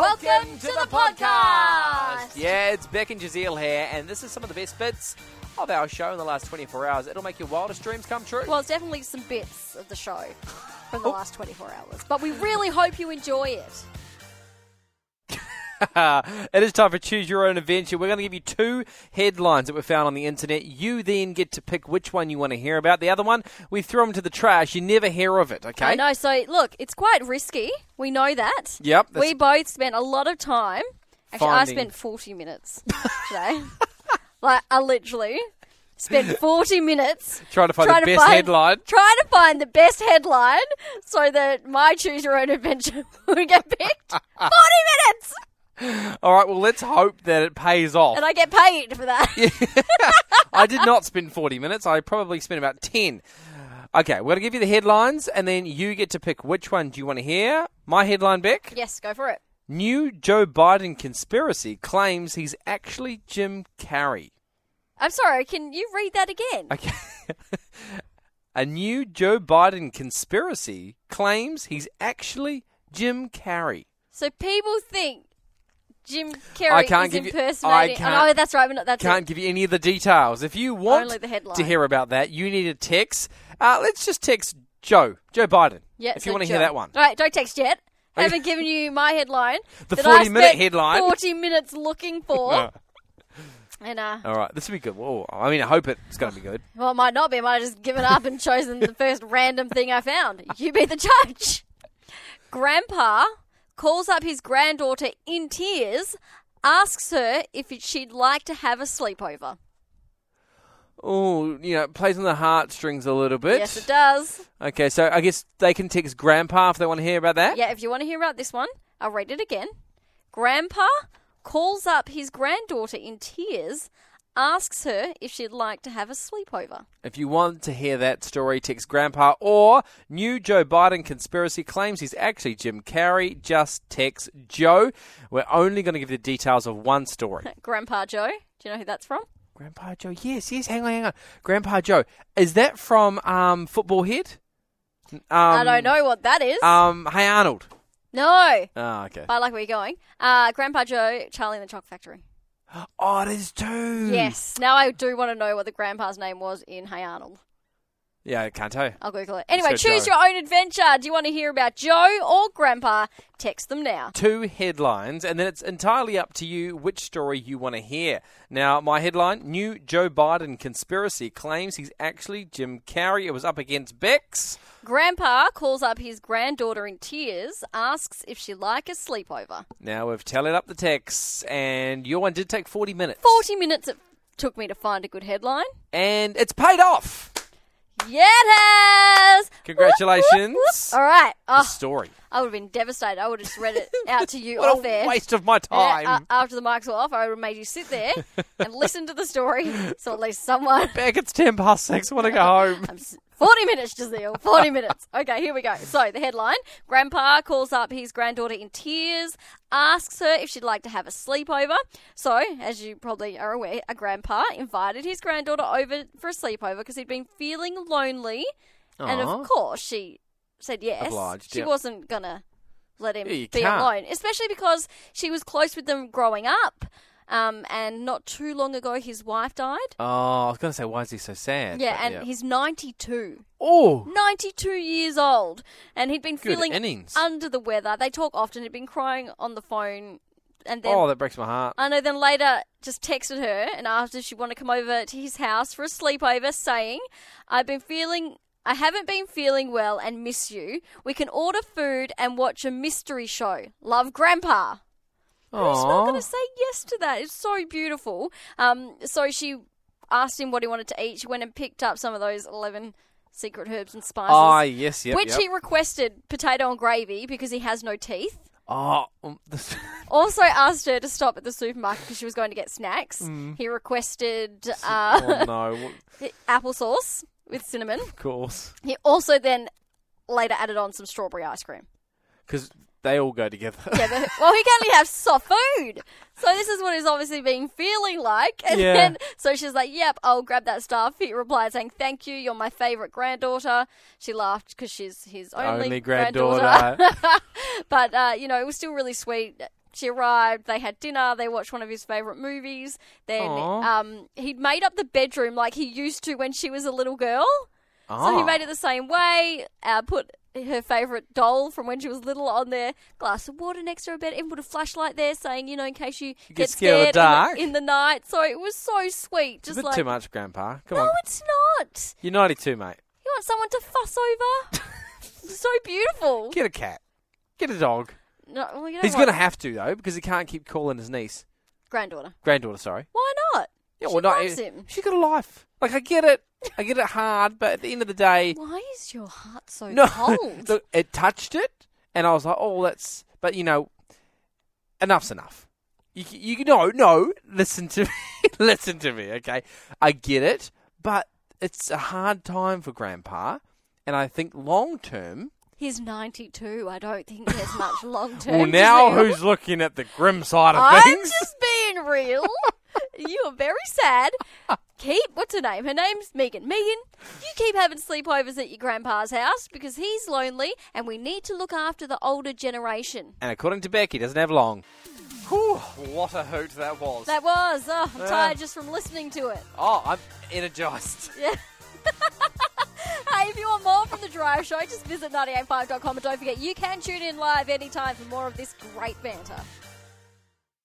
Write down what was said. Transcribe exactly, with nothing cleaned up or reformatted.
Welcome to the podcast. Yeah, it's Beck and Jazeel here, and this is some of the best bits of our show in the last twenty-four hours. It'll make your wildest dreams come true. Well, it's definitely some bits of the show from the last twenty-four hours, but we really hope you enjoy it. It is time for Choose Your Own Adventure. We're going to give you two headlines that were found on the internet. You then get to pick which one you want to hear about. The other one, we throw them to the trash. You never hear of it, okay? I know. So, look, it's quite risky. We know that. Yep. that's- We both spent a lot of time. Actually, Finding- I spent forty minutes today. Like, I literally spent forty minutes Trying to find trying the to best find- headline. trying to find the best headline so that my Choose Your Own Adventure would get picked. forty minutes! All right, well, let's hope that it pays off. And I get paid for that. I did not spend forty minutes. I probably spent about ten. Okay, we're going to give you the headlines, and then you get to pick which one do you want to hear. My headline, Beck. Yes, go for it. New Joe Biden conspiracy claims he's actually Jim Carrey. I'm sorry, can you read that again? Okay. A new Joe Biden conspiracy claims he's actually Jim Carrey. So people think Jim I Carrey can't is give you- impersonating... I can't- oh, no, that's right, but not, that's Can't it. give you any of the details. If you want Only the headline. to hear about that, you need a text. Uh, let's just text Joe, Joe Biden, Yeah, if so you want to Joe. hear that one. All right, don't text yet. Okay. Haven't given you my headline. The that I forty-minute spent headline. forty minutes looking for. and, uh, All right, this will be good. Whoa, I mean, I hope it's going to be good. well, it might not be. I might have just given up and chosen the first random thing I found. You be the judge. Grandpa calls up his granddaughter in tears, asks her if she'd like to have a sleepover. Oh, you know, it plays on the heartstrings a little bit. Yes, it does. Okay, so I guess they can text Grandpa if they want to hear about that. Yeah, if you want to hear about this one, I'll read it again. Grandpa calls up his granddaughter in tears, asks her if she'd like to have a sleepover. If you want to hear that story, text Grandpa. Or new Joe Biden conspiracy claims he's actually Jim Carrey. Just text Joe. We're only going to give you the details of one story. Grandpa Joe, do you know who that's from? Grandpa Joe. Yes, yes. Hang on, hang on. Grandpa Joe. Is that from um, Football Head? Um, I don't know what that is. Um, Hey Arnold. no, Oh, okay. but I like where you're going. Uh, Grandpa Joe, Charlie and the Chocolate Factory. Oh, it is too. Yes. Now I do want to know what the grandpa's name was in Hey Arnold. Yeah, I can't tell you. I'll Google it. Anyway, Let's go, choose Joe. your own adventure. Do you want to hear about Joe or Grandpa? Text them now. Two headlines, and then it's entirely up to you which story you want to hear. Now, my headline, new Joe Biden conspiracy claims he's actually Jim Carrey. It was up against Bex. Grandpa calls up his granddaughter in tears, asks if she'd like a sleepover. Now, we've tallied up the texts, and your one did take forty minutes. forty minutes it took me to find a good headline. And it's paid off. Yeah, it has! Congratulations. Whoop, whoop, whoop. All right. The Oh, story. I would have been devastated. I would have just read it out to you What off a air. waste of my Yeah, time. uh, after the mics were off, I would have made you sit there and listen to the story, so at least someone... Beck, it's ten past six. I want to go home. I'm s- forty minutes, Jazeel. forty minutes. Okay, here we go. So, the headline. Grandpa calls up his granddaughter in tears, asks her if she'd like to have a sleepover. So, as you probably are aware, a grandpa invited his granddaughter over for a sleepover because he'd been feeling lonely. And, Aw. of course, she said yes. Obliged, she yep. wasn't going to let him Yeah, you be can't. alone, especially because she was close with them growing up. Um, and not too long ago, his wife died. Oh, I was going to say, why is he so sad? Yeah, But and he's ninety-two. Oh, ninety-two years old, and he'd been Good feeling innings. under the weather. They talk often. He'd been crying on the phone, and then oh, that breaks my heart. I know. Then later, just texted her and asked if she wanted to come over to his house for a sleepover, saying, "I've been feeling." I haven't been feeling well and miss you. We can order food and watch a mystery show. Love, Grandpa. Who's not going to say yes to that? It's so beautiful. Um, so she asked him what he wanted to eat. She went and picked up some of those eleven secret herbs and spices. Ah, yes, yep, which yep. he requested potato and gravy because he has no teeth. Oh, um, this- Also asked her to stop at the supermarket because she was going to get snacks. He requested uh, oh no, applesauce with cinnamon. of course, He also then later added on some strawberry ice cream. because they all go together. Yeah, but, well, he can only have soft food. So this is what he's obviously been feeling like. And Yeah. then, so she's like, yep, I'll grab that stuff. He replied saying, thank you, you're my favourite granddaughter. She laughed because she's his only, Only granddaughter. granddaughter. But, uh, you know, it was still really sweet She arrived, they had dinner, they watched one of his favourite movies. Then Aw. um, he'd made up the bedroom like he used to when she was a little girl. So Ah. he made it the same way, uh, put her favourite doll from when she was little on there, glass of water next to her bed, even put a flashlight there saying, you know, in case you, get get scared of the in dark. In, the night. So it was so sweet. It's Just a bit like, too much, Grandpa. Come no, on. it's not. You're ninety-two, mate. You want someone to fuss over? So beautiful. Get a cat. Get a dog. No, well, you know He's what? going to have to, though, because he can't keep calling his niece. Granddaughter. Granddaughter, sorry. Why not? Yeah, She well, no, loves eh, him. She's got a life. Like, I get it. I get it hard, but at the end of the day... Why is your heart so No, cold? look, it touched it, and I was like, oh, that's... But, you know, enough's enough. You, you No, no, listen to me. Listen to me, okay? I get it, but it's a hard time for Grandpa, and I think long-term... He's ninety-two. I don't think there's much long term. Well, now who's looking at the grim side of I'm things? just being real. You are very sad. Keep, what's her name? Her name's Megan. Megan, you keep having sleepovers at your grandpa's house because he's lonely and we need to look after the older generation. And according to Becky, doesn't have long. Whew, what a hoot that was. That was. Oh, I'm Yeah. tired just from listening to it. Oh, I'm energised. Yeah. Hey, if you want more from The Drive Show, just visit ninety eight five dot com and don't forget you can tune in live anytime for more of this great banter.